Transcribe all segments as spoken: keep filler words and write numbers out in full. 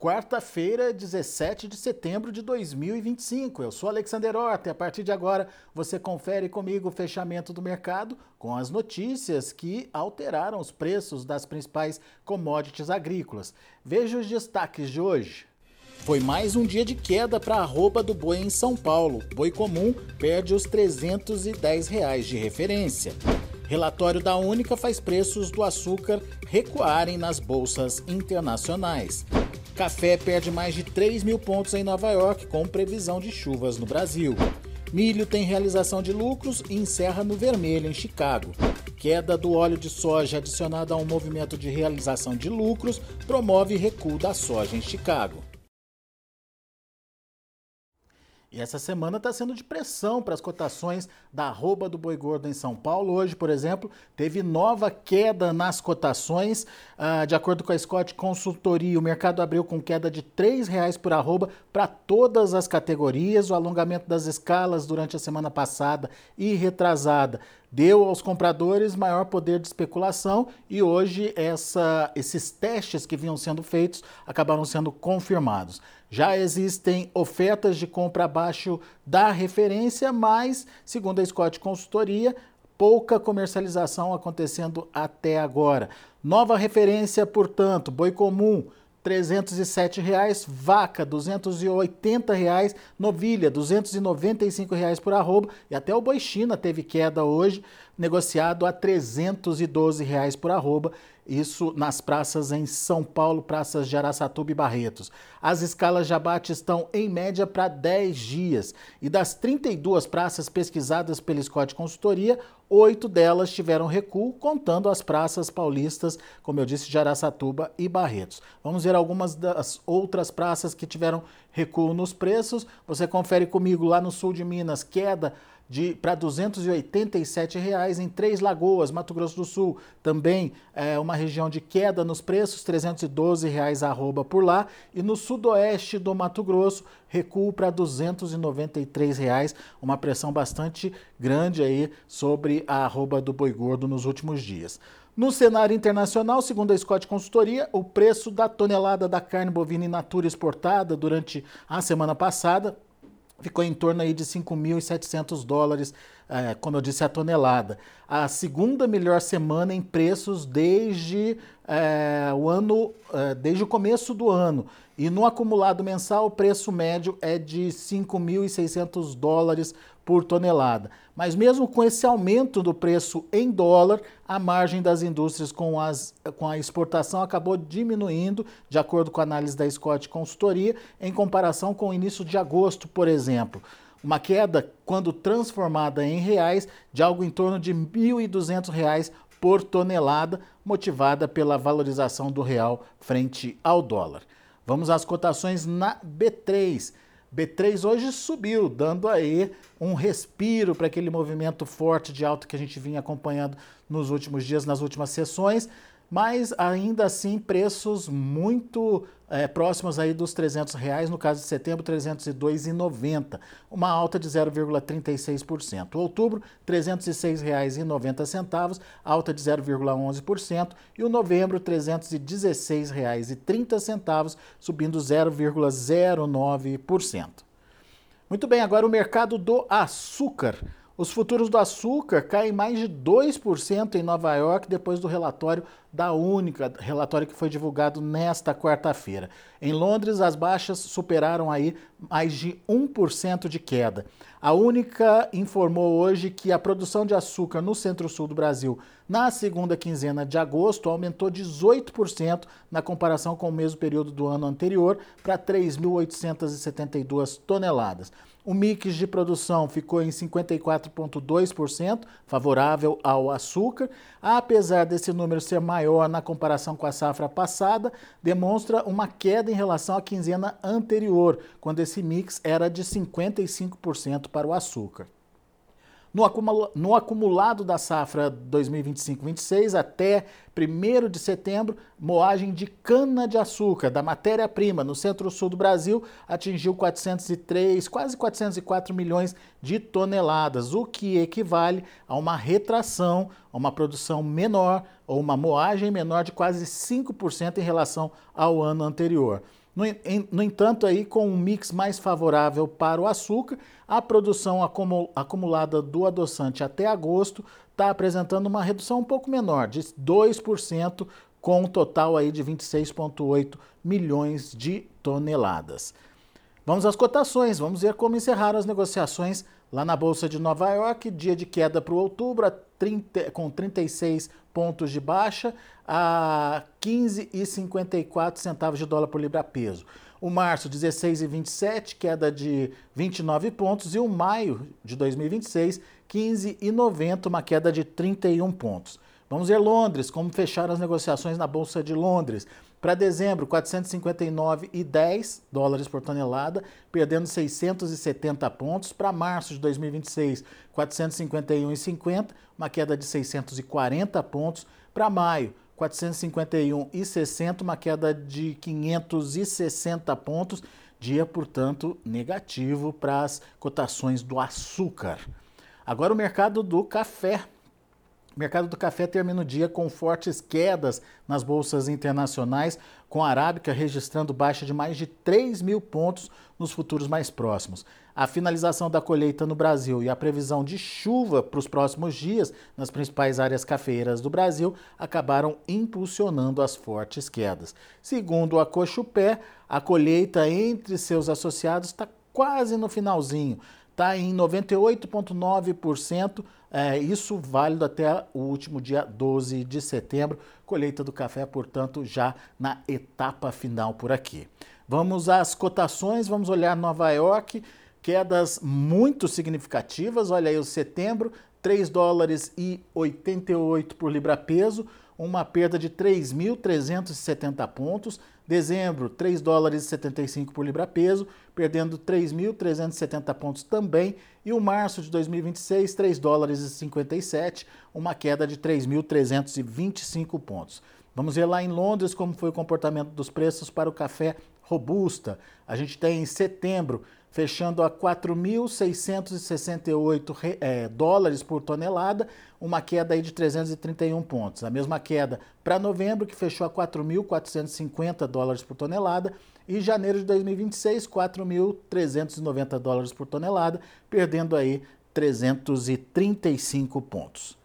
Quarta-feira, dezessete de setembro de dois mil e vinte e cinco. Eu sou Alexander Horta e a partir de agora você confere comigo o fechamento do mercado com as notícias que alteraram os preços das principais commodities agrícolas. Veja os destaques de hoje. Foi mais um dia de queda para a arroba do boi em São Paulo. Boi comum perde os trezentos e dez reais de referência. Relatório da Única faz preços do açúcar recuarem nas bolsas internacionais. Café perde mais de três mil pontos em Nova York, com previsão de chuvas no Brasil. Milho tem realização de lucros e encerra no vermelho em Chicago. Queda do óleo de soja adicionada a um movimento de realização de lucros promove recuo da soja em Chicago. E essa semana está sendo de pressão para as cotações da arroba do boi gordo em São Paulo. Hoje, por exemplo, teve nova queda nas cotações. Ah, de acordo com a Scott Consultoria, o mercado abriu com queda de três reais por arroba para todas as categorias. O alongamento das escalas durante a semana passada e retrasada deu aos compradores maior poder de especulação e hoje essa, esses testes que vinham sendo feitos acabaram sendo confirmados. Já existem ofertas de compra abaixo da referência, mas, segundo a Scott Consultoria, pouca comercialização acontecendo até agora. Nova referência, portanto, boi comum, trezentos e sete reais, vaca duzentos e oitenta reais, novilha duzentos e noventa e cinco reais por arroba e até o boi China teve queda hoje, negociado a trezentos e doze reais por arroba, isso nas praças em São Paulo, praças de Araçatuba e Barretos. As escalas de abate estão em média para dez dias e das trinta e duas praças pesquisadas pela Scott Consultoria, oito delas tiveram recuo, contando as praças paulistas, como eu disse, de Araçatuba e Barretos. Vamos ver algumas das outras praças que tiveram recuo nos preços. Você confere comigo lá no sul de Minas, queda para duzentos e oitenta e sete reais em Três Lagoas, Mato Grosso do Sul. Também é uma região de queda nos preços, trezentos e doze reais a arroba por lá. E no sudoeste do Mato Grosso, recuo para duzentos e noventa e três reais, uma pressão bastante grande aí sobre a arroba do boi gordo nos últimos dias. No cenário internacional, segundo a Scott Consultoria, o preço da tonelada da carne bovina in natura exportada durante a semana passada ficou em torno aí de cinco mil e setecentos dólares, é, como eu disse, a tonelada. A segunda melhor semana em preços desde, é, o, ano, é, desde o começo do ano. E no acumulado mensal, o preço médio é de cinco mil e seiscentos dólares por tonelada. Mas mesmo com esse aumento do preço em dólar, a margem das indústrias com, as, com a exportação acabou diminuindo, de acordo com a análise da Scott Consultoria, em comparação com o início de agosto, por exemplo. Uma queda, quando transformada em reais, de algo em torno de mil e duzentos reais por tonelada, motivada pela valorização do real frente ao dólar. Vamos às cotações na B três. B três hoje subiu, dando aí um respiro para aquele movimento forte de alta que a gente vinha acompanhando nos últimos dias, nas últimas sessões, mas ainda assim preços muito é, próximos aí dos trezentos reais, no caso de setembro, trezentos e dois reais e noventa centavos, uma alta de zero vírgula trinta e seis por cento. Outubro, trezentos e seis reais e noventa centavos, alta de zero vírgula onze por cento, e o novembro, trezentos e dezesseis reais e trinta centavos, subindo zero vírgula zero nove por cento. Muito bem, agora o mercado do açúcar. Os futuros do açúcar caem mais de dois por cento em Nova York depois do relatório da Única, relatório que foi divulgado nesta quarta-feira. Em Londres, as baixas superaram aí mais de um por cento de queda. A Única informou hoje que a produção de açúcar no centro-sul do Brasil na segunda quinzena de agosto aumentou dezoito por cento na comparação com o mesmo período do ano anterior para três mil oitocentas e setenta e duas toneladas. O mix de produção ficou em cinquenta e quatro vírgula dois por cento, favorável ao açúcar. Apesar desse número ser maior na comparação com a safra passada, demonstra uma queda em relação à quinzena anterior, quando esse mix era de cinquenta e cinco por cento para o açúcar. No, acumula, no acumulado da safra dois mil e vinte e cinco vinte e seis até primeiro de setembro, moagem de cana-de-açúcar, da matéria-prima, no centro-sul do Brasil, atingiu quatrocentos e três, quase quatrocentos e quatro milhões de toneladas, o que equivale a uma retração, a uma produção menor, ou uma moagem menor de quase cinco por cento em relação ao ano anterior. No, em, no entanto, aí, com um mix mais favorável para o açúcar, a produção acumu, acumulada do adoçante até agosto está apresentando uma redução um pouco menor, de dois por cento, com um total aí de vinte e seis vírgula oito milhões de toneladas. Vamos às cotações, vamos ver como encerraram as negociações lá na Bolsa de Nova York, dia de queda para o outubro, a trinta, com trinta e seis pontos de baixa, a quinze vírgula cinquenta e quatro centavos de dólar por libra peso. O março, dezesseis vírgula vinte e sete, queda de vinte e nove pontos, e o maio de dois mil e vinte e seis, quinze vírgula noventa, uma queda de trinta e um pontos. Vamos ver Londres, como fecharam as negociações na Bolsa de Londres. Para dezembro, quatrocentos e cinquenta e nove vírgula dez dólares por tonelada, perdendo seiscentos e setenta pontos. Para março de dois mil e vinte e seis, quatrocentos e cinquenta e um vírgula cinquenta, uma queda de seiscentos e quarenta pontos. Para maio, quatrocentos e cinquenta e um vírgula sessenta, uma queda de quinhentos e sessenta pontos. Dia, portanto, negativo para as cotações do açúcar. Agora o mercado do café. O mercado do café termina o dia com fortes quedas nas bolsas internacionais, com a arábica registrando baixa de mais de três mil pontos nos futuros mais próximos. A finalização da colheita no Brasil e a previsão de chuva para os próximos dias nas principais áreas cafeeiras do Brasil acabaram impulsionando as fortes quedas. Segundo a Cochupé, a colheita entre seus associados está quase no finalzinho. Está em noventa e oito vírgula nove por cento, é, isso válido até o último dia doze de setembro. Colheita do café, portanto, já na etapa final por aqui. Vamos às cotações, vamos olhar Nova York, quedas muito significativas. Olha aí o setembro, três dólares e oitenta e oito por libra peso, uma perda de três mil trezentos e setenta pontos. Dezembro, três dólares e setenta e cinco por libra peso, perdendo três mil trezentos e setenta pontos também. E o março de dois mil e vinte e seis, três dólares e cinquenta e sete, uma queda de três mil trezentos e vinte e cinco pontos. Vamos ver lá em Londres como foi o comportamento dos preços para o café robusta. A gente tem em setembro fechando a quatro mil seiscentos e sessenta e oito é, dólares por tonelada, uma queda aí de trezentos e trinta e um pontos. A mesma queda para novembro, que fechou a quatro mil quatrocentos e cinquenta dólares por tonelada, e janeiro de dois mil e vinte e seis, quatro mil trezentos e noventa dólares por tonelada, perdendo aí trezentos e trinta e cinco pontos.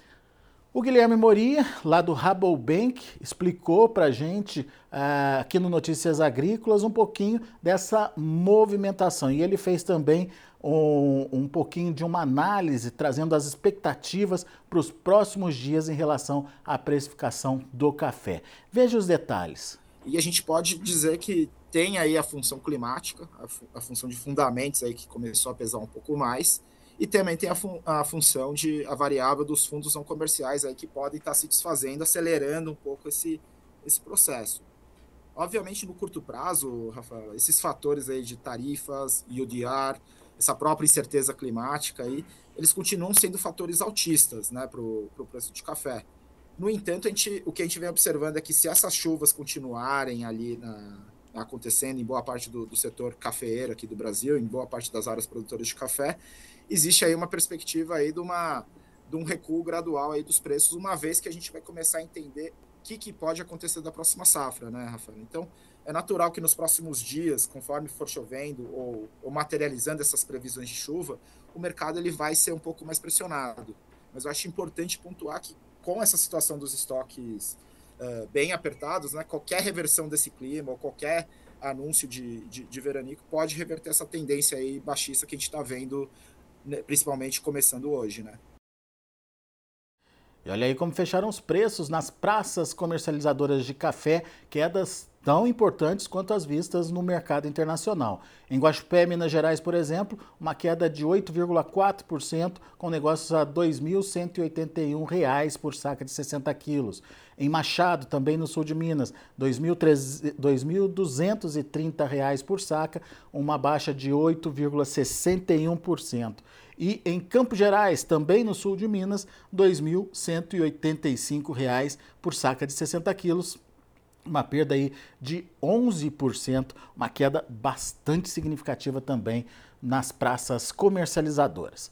O Guilherme Moria, lá do Rabobank, explicou para a gente, uh, aqui no Notícias Agrícolas, um pouquinho dessa movimentação. E ele fez também um, um pouquinho de uma análise, trazendo as expectativas para os próximos dias em relação à precificação do café. Veja os detalhes. E a gente pode dizer que tem aí a função climática, a, fu- a função de fundamentos aí que começou a pesar um pouco mais, e também tem a, fun- a função de a variável dos fundos não comerciais aí que podem estar se desfazendo, acelerando um pouco esse, esse processo. Obviamente, no curto prazo, Rafael, esses fatores aí de tarifas, I O D R, essa própria incerteza climática aí, eles continuam sendo fatores altistas, né, para o preço de café. No entanto, a gente, o que a gente vem observando é que se essas chuvas continuarem ali na, acontecendo em boa parte do, do setor cafeeiro aqui do Brasil, em boa parte das áreas produtoras de café, existe aí uma perspectiva aí de, uma, de um recuo gradual aí dos preços, uma vez que a gente vai começar a entender o que, que pode acontecer da próxima safra, né, Rafael? Então, é natural que nos próximos dias, conforme for chovendo ou, ou materializando essas previsões de chuva, o mercado ele vai ser um pouco mais pressionado. Mas eu acho importante pontuar que, com essa situação dos estoques uh, bem apertados, né, qualquer reversão desse clima ou qualquer anúncio de, de, de veranico pode reverter essa tendência aí baixista que a gente está vendo, né, principalmente começando hoje, né? E olha aí como fecharam os preços nas praças comercializadoras de café, quedas tão importantes quanto as vistas no mercado internacional. Em Guaxupé, Minas Gerais, por exemplo, uma queda de oito vírgula quatro por cento, com negócios a dois mil cento e oitenta e um reais por saca de sessenta quilos. Em Machado, também no sul de Minas, dois mil duzentos e trinta reais por saca, uma baixa de oito vírgula sessenta e um por cento. E em Campos Gerais, também no sul de Minas, dois mil cento e oitenta e cinco reais por saca de sessenta quilos, uma perda aí de onze por cento, uma queda bastante significativa também nas praças comercializadoras.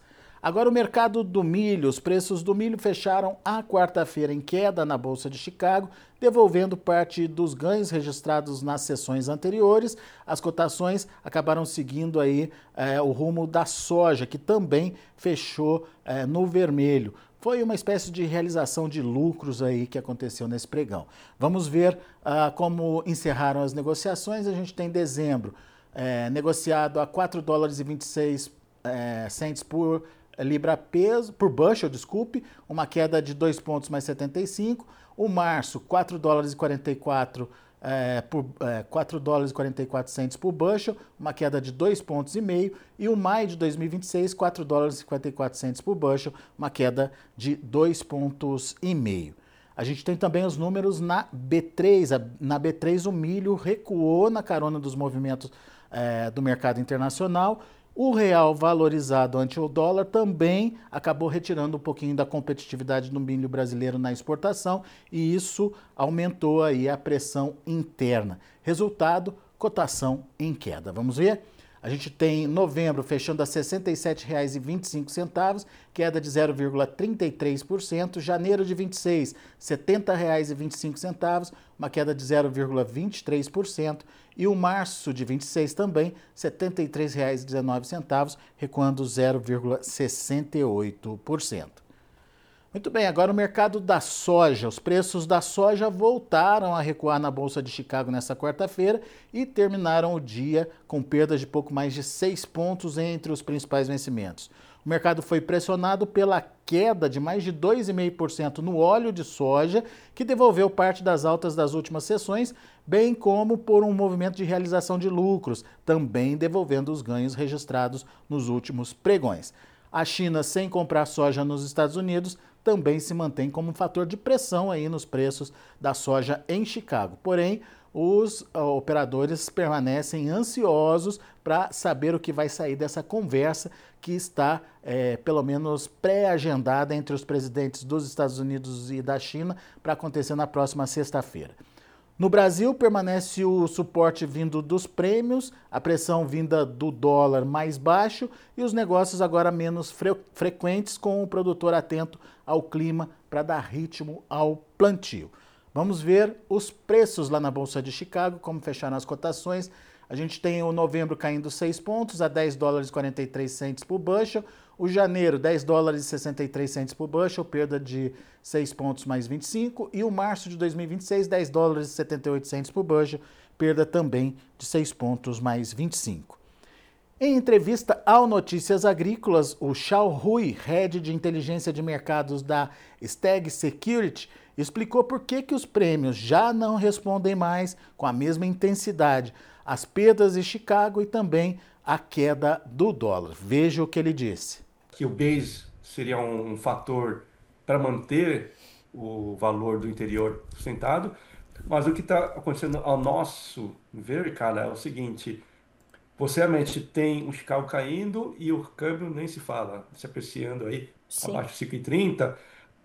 Agora o mercado do milho, os preços do milho fecharam a quarta-feira em queda na Bolsa de Chicago, devolvendo parte dos ganhos registrados nas sessões anteriores. As cotações acabaram seguindo aí é, o rumo da soja, que também fechou é, no vermelho. Foi uma espécie de realização de lucros aí que aconteceu nesse pregão. Vamos ver ah, como encerraram as negociações. A gente tem dezembro é, negociado a quatro dólares e vinte e seis é, centes por libra peso, por bushel, desculpe, uma queda de dois pontos mais setenta e cinco. O março, quatro dólares e quarenta e quatro é, por é, quatro dólares e quarenta e quatro centes por bushel, uma queda de dois pontos e meio, e o maio de dois mil e vinte e seis, quatro dólares e cinquenta e quatro centes por bushel, uma queda de dois pontos e meio. A gente tem também os números na B três. Na B três o milho recuou na carona dos movimentos é, do mercado internacional. O real valorizado ante o dólar também acabou retirando um pouquinho da competitividade do milho brasileiro na exportação e isso aumentou aí a pressão interna. Resultado, cotação em queda. Vamos ver? A gente tem novembro fechando a sessenta e sete reais e vinte e cinco centavos, queda de zero vírgula trinta e três por cento. Janeiro de vinte e seis, setenta reais e vinte e cinco centavos, uma queda de zero vírgula vinte e três por cento. E o março de vinte e seis também, setenta e três reais e dezenove centavos, recuando zero vírgula sessenta e oito por cento. Muito bem, agora o mercado da soja. Os preços da soja voltaram a recuar na Bolsa de Chicago nesta quarta-feira e terminaram o dia com perdas de pouco mais de seis pontos entre os principais vencimentos. O mercado foi pressionado pela queda de mais de dois vírgula cinco por cento no óleo de soja, que devolveu parte das altas das últimas sessões, bem como por um movimento de realização de lucros, também devolvendo os ganhos registrados nos últimos pregões. A China, sem comprar soja nos Estados Unidos, também se mantém como um fator de pressão aí nos preços da soja em Chicago. Porém, os operadores permanecem ansiosos para saber o que vai sair dessa conversa que está, é, pelo menos, pré-agendada entre os presidentes dos Estados Unidos e da China para acontecer na próxima sexta-feira. No Brasil, permanece o suporte vindo dos prêmios, a pressão vinda do dólar mais baixo e os negócios agora menos fre- frequentes, com o produtor atento ao clima para dar ritmo ao plantio. Vamos ver os preços lá na Bolsa de Chicago, como fecharam as cotações. A gente tem o novembro caindo seis pontos a dez dólares e quarenta e três centes por bushel. O janeiro, dez dólares e sessenta e três centes por bushel, perda de seis pontos mais vinte e cinco. E o março de dois mil e vinte e seis, dez dólares e setenta e oito centes por bushel, perda também de seis pontos mais vinte e cinco. Em entrevista ao Notícias Agrícolas, o Xiao Hui, head de inteligência de mercados da Stag Security, explicou por que, que os prêmios já não respondem mais com a mesma intensidade às perdas em Chicago e também à queda do dólar. Veja o que ele disse. Que o base seria um fator para manter o valor do interior sustentado, mas o que está acontecendo ao nosso ver, cara, é o seguinte: você realmente tem o Chicago caindo e o câmbio nem se fala, se apreciando aí Sim. abaixo de cinco e trinta,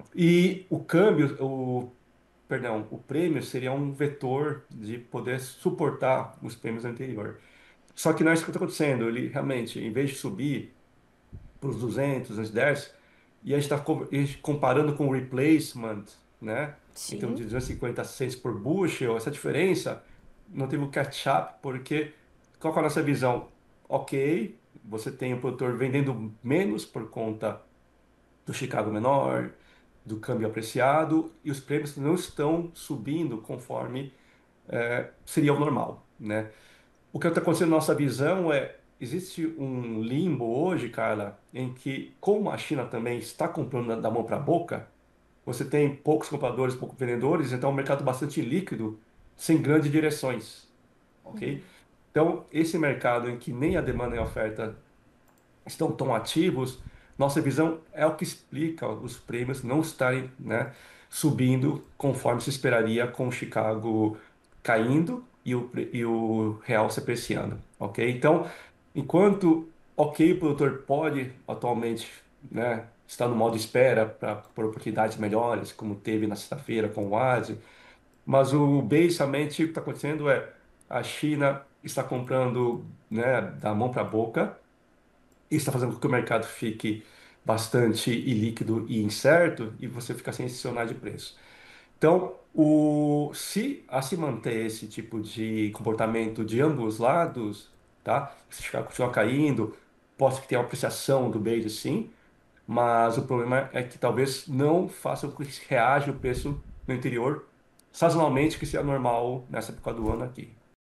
e o câmbio, o perdão, o prêmio seria um vetor de poder suportar os prêmios anteriores. Só que não é isso que está acontecendo. Ele realmente, em vez de subir para os duzentos, duzentos e dez, e a gente está comparando com o replacement, né? Em termos de Sim. duzentos e cinquenta cents por bushel, essa diferença não teve o catch-up, porque qual que é a nossa visão? Ok, você tem o produtor vendendo menos por conta do Chicago menor, do câmbio apreciado, e os prêmios não estão subindo conforme eh, seria o normal, né? O que está acontecendo na nossa visão é, existe um limbo hoje, Carla, em que, como a China também está comprando da da mão para a boca, você tem poucos compradores, poucos vendedores, então é um mercado bastante líquido, sem grandes direções, ok? Então, esse mercado em que nem a demanda nem a oferta estão tão ativos, nossa visão é o que explica os prêmios não estarem, né, subindo conforme se esperaria, com o Chicago caindo e o, pre- e o real se apreciando, ok? Então, enquanto, ok, o produtor pode atualmente, né, estar no modo espera para por oportunidades melhores, como teve na sexta-feira com o Oase, mas o basicamente o que está acontecendo é a China está comprando, né, da mão para a boca, isso está fazendo com que o mercado fique bastante ilíquido e incerto, e você fica sem sinal de preço. Então, o, se a se manter esse tipo de comportamento de ambos os lados, tá? Se ficar, continuar caindo, pode que tenha uma apreciação do base, sim, mas o problema é que talvez não faça com que reaja o preço no interior sazonalmente, que seja normal nessa época do ano aqui.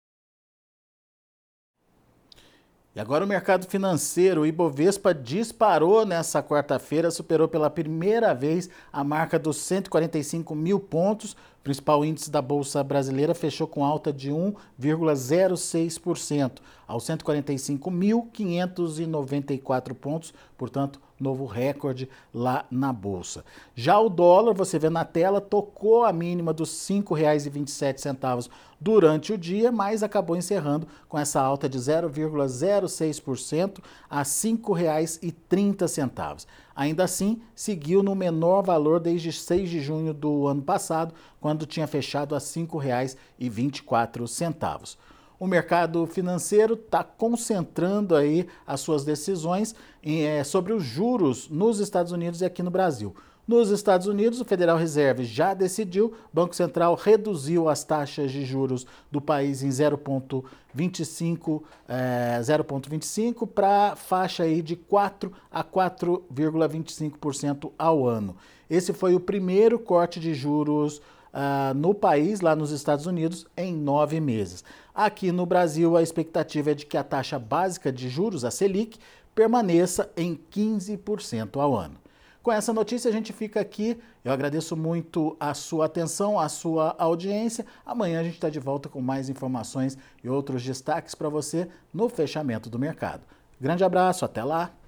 E agora o mercado financeiro, o Ibovespa disparou nessa quarta-feira, superou pela primeira vez a marca dos cento e quarenta e cinco mil pontos. O principal índice da Bolsa Brasileira fechou com alta de um vírgula zero seis por cento, aos cento e quarenta e cinco mil quinhentos e noventa e quatro pontos, portanto, novo recorde lá na Bolsa. Já o dólar, você vê na tela, tocou a mínima dos cinco reais e vinte e sete centavos durante o dia, mas acabou encerrando com essa alta de zero vírgula zero seis por cento a cinco reais e trinta centavos. Ainda assim, seguiu no menor valor desde seis de junho do ano passado, quando tinha fechado a cinco reais e vinte e quatro centavos. O mercado financeiro está concentrando aí as suas decisões em, é, sobre os juros nos Estados Unidos e aqui no Brasil. Nos Estados Unidos, o Federal Reserve já decidiu, o Banco Central reduziu as taxas de juros do país em zero vírgula vinte e cinco, é, zero vírgula vinte e cinco para faixa aí de quatro a quatro vírgula vinte e cinco por cento ao ano. Esse foi o primeiro corte de juros uh, no país, lá nos Estados Unidos, em nove meses. Aqui no Brasil, a expectativa é de que a taxa básica de juros, a Selic, permaneça em quinze por cento ao ano. Com essa notícia a gente fica aqui. Eu agradeço muito a sua atenção, a sua audiência. Amanhã a gente está de volta com mais informações e outros destaques para você no fechamento do mercado. Grande abraço, até lá!